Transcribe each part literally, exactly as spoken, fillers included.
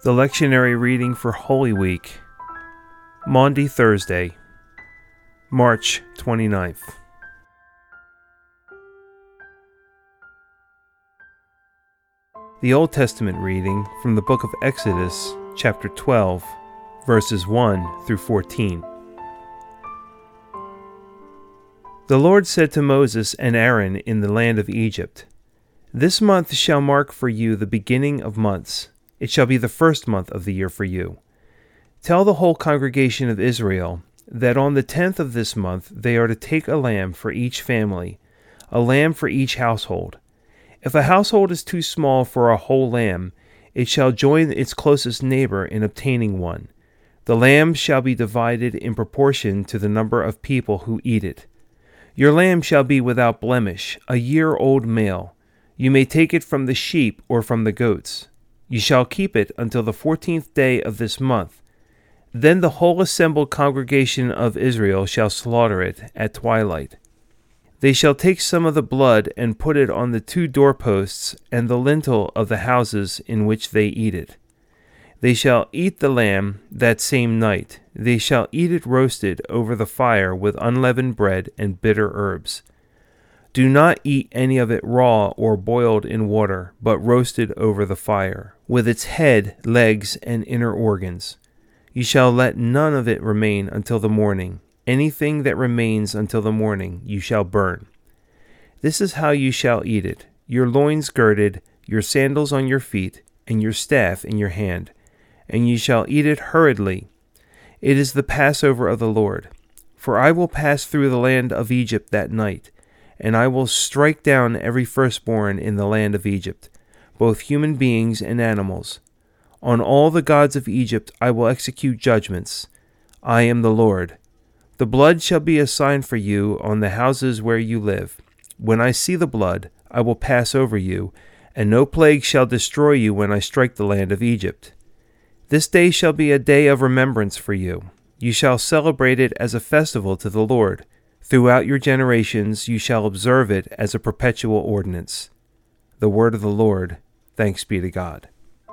The lectionary reading for Holy Week, Maundy Thursday, March twenty-ninth. The Old Testament reading from the book of Exodus, chapter twelve, verses one through fourteen. The Lord said to Moses and Aaron in the land of Egypt, "This month shall mark for you the beginning of months. It shall be the first month of the year for you. Tell the whole congregation of Israel that on the tenth of this month they are to take a lamb for each family, a lamb for each household. If a household is too small for a whole lamb, it shall join its closest neighbor in obtaining one. The lamb shall be divided in proportion to the number of people who eat it. Your lamb shall be without blemish, a year-old male. You may take it from the sheep or from the goats. You shall keep it until the fourteenth day of this month. Then the whole assembled congregation of Israel shall slaughter it at twilight. They shall take some of the blood and put it on the two doorposts and the lintel of the houses in which they eat it. They shall eat the lamb that same night. They shall eat it roasted over the fire with unleavened bread and bitter herbs. Do not eat any of it raw or boiled in water, but roasted over the fire, with its head, legs, and inner organs. You shall let none of it remain until the morning. Anything that remains until the morning you shall burn. This is how you shall eat it: your loins girded, your sandals on your feet, and your staff in your hand. And you shall eat it hurriedly. It is the Passover of the Lord. For I will pass through the land of Egypt that night, and I will strike down every firstborn in the land of Egypt, both human beings and animals. On all the gods of Egypt I will execute judgments. I am the Lord. The blood shall be a sign for you on the houses where you live. When I see the blood, I will pass over you, and no plague shall destroy you when I strike the land of Egypt. This day shall be a day of remembrance for you. You shall celebrate it as a festival to the Lord. Throughout your generations you shall observe it as a perpetual ordinance." The word of the Lord. Thanks be to God.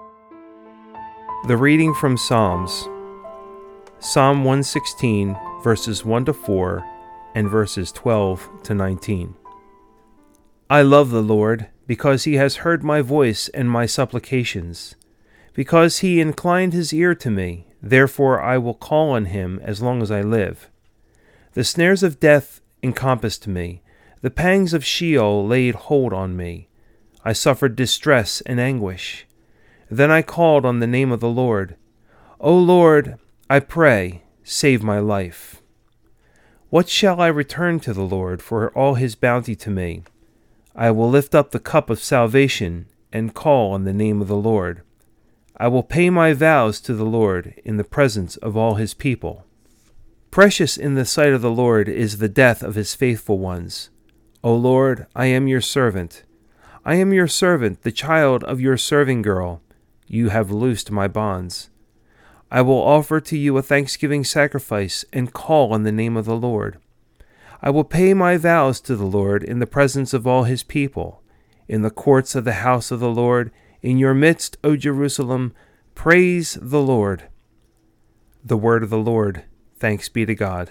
The reading from Psalms. Psalm one sixteen, verses one to four, and verses twelve to nineteen. I love the Lord, because he has heard my voice and my supplications. Because he inclined his ear to me, therefore I will call on him as long as I live. The snares of death encompassed me. The pangs of Sheol laid hold on me. I suffered distress and anguish. Then I called on the name of the Lord. O Lord, I pray, save my life. What shall I return to the Lord for all his bounty to me? I will lift up the cup of salvation and call on the name of the Lord. I will pay my vows to the Lord in the presence of all his people. Precious in the sight of the Lord is the death of his faithful ones. O Lord, I am your servant. I am your servant, the child of your serving girl. You have loosed my bonds. I will offer to you a thanksgiving sacrifice and call on the name of the Lord. I will pay my vows to the Lord in the presence of all his people. In the courts of the house of the Lord, in your midst, O Jerusalem, praise the Lord. The word of the Lord. Thanks be to God.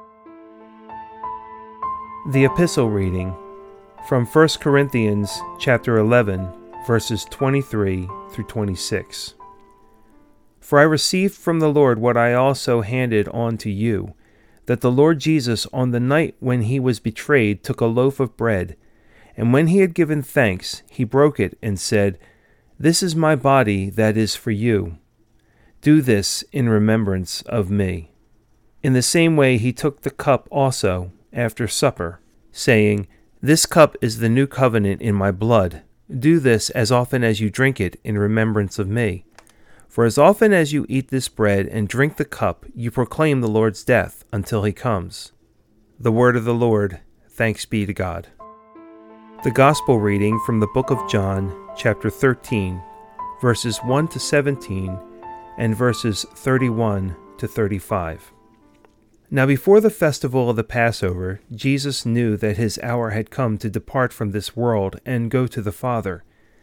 The epistle reading from First Corinthians chapter eleven, verses twenty-three through twenty-six. For I received from the Lord what I also handed on to you, that the Lord Jesus on the night when he was betrayed took a loaf of bread, and when he had given thanks, he broke it and said, "This is my body that is for you. Do this in remembrance of me." In the same way he took the cup also after supper, saying, "This cup is the new covenant in my blood. Do this as often as you drink it in remembrance of me. For as often as you eat this bread and drink the cup, you proclaim the Lord's death until he comes." The word of the Lord. Thanks be to God. The Gospel reading from the book of John, chapter thirteen, verses one to seventeen, and verses thirty-one to thirty-five. Now before the festival of the Passover, Jesus knew that his hour had come to depart from this world and go to the Father.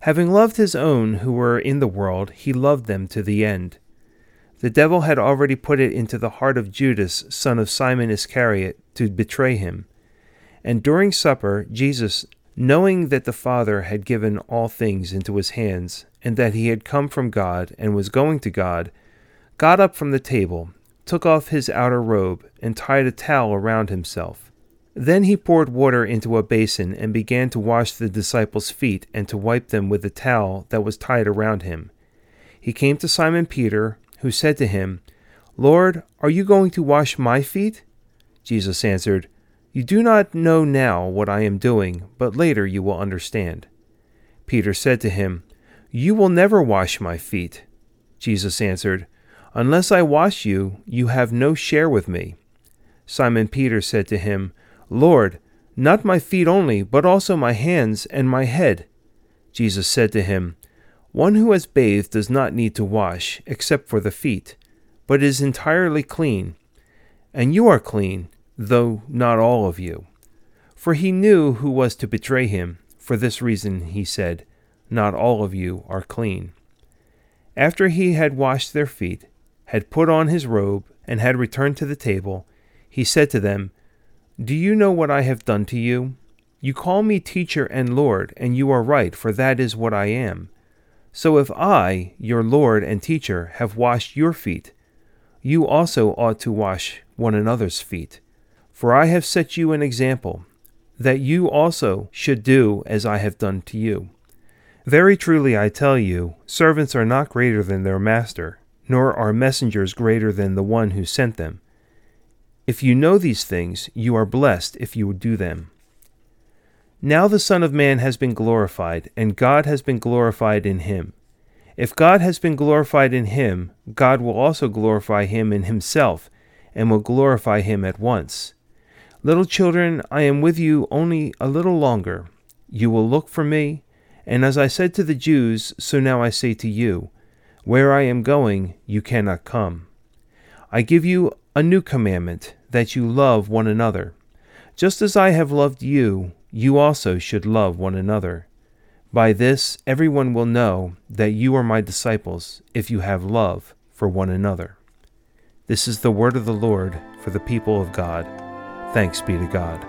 Having loved his own who were in the world, he loved them to the end. The devil had already put it into the heart of Judas, son of Simon Iscariot, to betray him. And during supper, Jesus, knowing that the Father had given all things into his hands, and that he had come from God and was going to God, got up from the table, took off his outer robe, and tied a towel around himself. Then he poured water into a basin and began to wash the disciples' feet and to wipe them with the towel that was tied around him. He came to Simon Peter, who said to him, "Lord, are you going to wash my feet?" Jesus answered, "You do not know now what I am doing, but later you will understand." Peter said to him, "You will never wash my feet." Jesus answered, "Unless I wash you, you have no share with me." Simon Peter said to him, "Lord, not my feet only, but also my hands and my head." Jesus said to him, "One who has bathed does not need to wash, except for the feet, but is entirely clean. And you are clean, though not all of you." For he knew who was to betray him. For this reason he said, "Not all of you are clean." After he had washed their feet, had put on his robe, and had returned to the table, he said to them, "Do you know what I have done to you? You call me teacher and Lord, and you are right, for that is what I am. So if I, your Lord and teacher, have washed your feet, you also ought to wash one another's feet. For I have set you an example, that you also should do as I have done to you. Very truly I tell you, servants are not greater than their master, nor are messengers greater than the one who sent them. If you know these things, you are blessed if you do them. Now the Son of Man has been glorified, and God has been glorified in him. If God has been glorified in him, God will also glorify him in himself, and will glorify him at once. Little children, I am with you only a little longer. You will look for me, and as I said to the Jews, so now I say to you, where I am going, you cannot come. I give you a new commandment, that you love one another. Just as I have loved you, you also should love one another. By this everyone will know that you are my disciples, if you have love for one another. This is the word of the Lord for the people of God. Thanks be to God.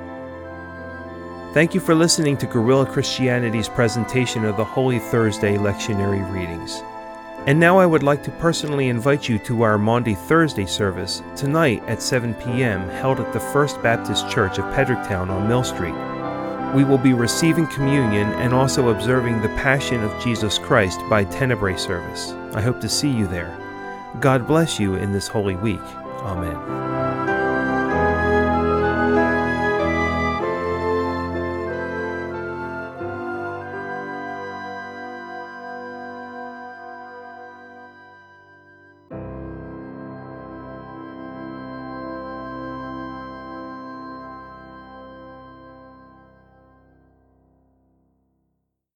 Thank you for listening to Guerrilla Christianity's presentation of the Holy Thursday lectionary readings. And now I would like to personally invite you to our Maundy Thursday service tonight at seven p.m. held at the First Baptist Church of Pedricktown on Mill Street. We will be receiving communion and also observing the Passion of Jesus Christ by Tenebrae service. I hope to see you there. God bless you in this Holy Week. Amen.